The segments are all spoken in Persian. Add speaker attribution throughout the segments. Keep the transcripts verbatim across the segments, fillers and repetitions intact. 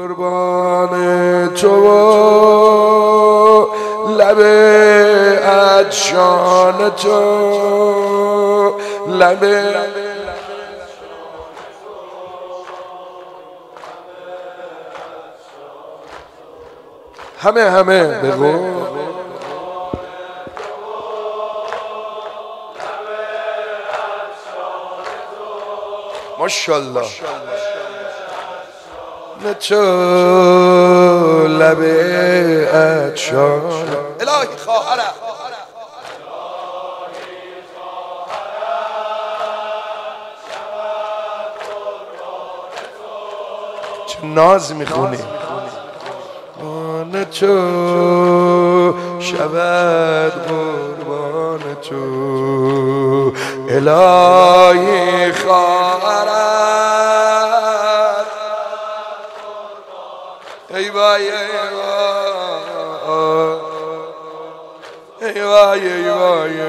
Speaker 1: قربان تو لب عطشان تو لب همه همه بگو ماشاءالله نه تو لب عطشان الهی خواهرم چه ناز میخونی نه تو شود قربان تو الهی خواهرت ای وای ای وای ای وای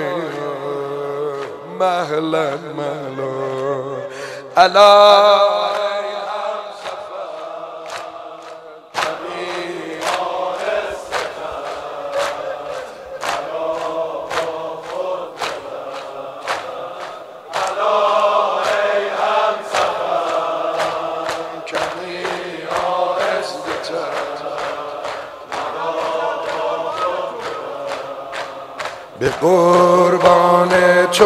Speaker 1: مهلا مهلا الا به قربان تو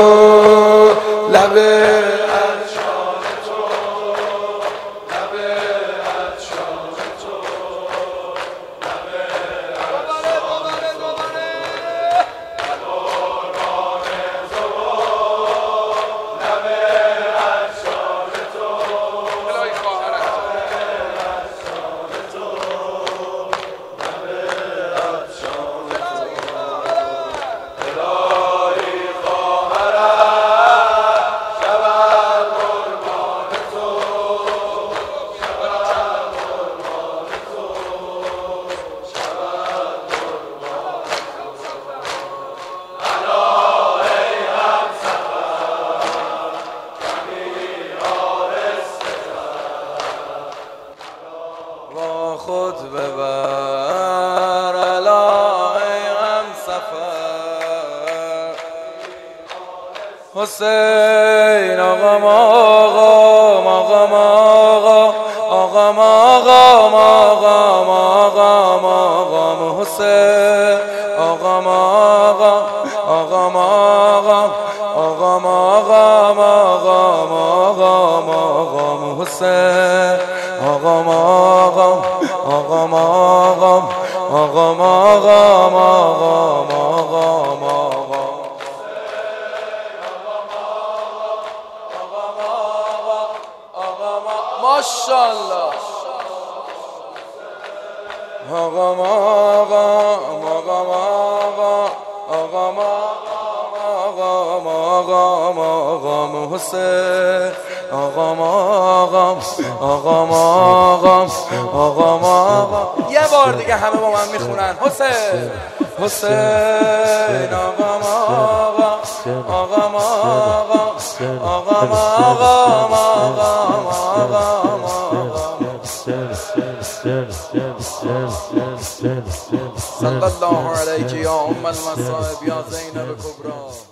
Speaker 1: لب عطشان تو لب عطشان تو لب عطشان تو قربان تو لب عطشان تو الهی خواهرت خود ببر علای هم سفر حسین آقام آقام آقام آقام آقام آقام آقام آقام آقام حسین آقام آقام آقام آقام آقام آقام آقام آقام آقام حسین آقام آقام آقام آقام آقام آقام آقام آقام آقام ماشاءالله آقام آقام آقام آقام آقام آقام آقام آقام حسین آقام آقام آقام آقام آقام آقام یه بار دیگه همه با من میخونن حسین حسین آقام آقام آقام آقام آقام آقام آقام آقام صلی الله علیک یا ام المصائب یا زینب کبری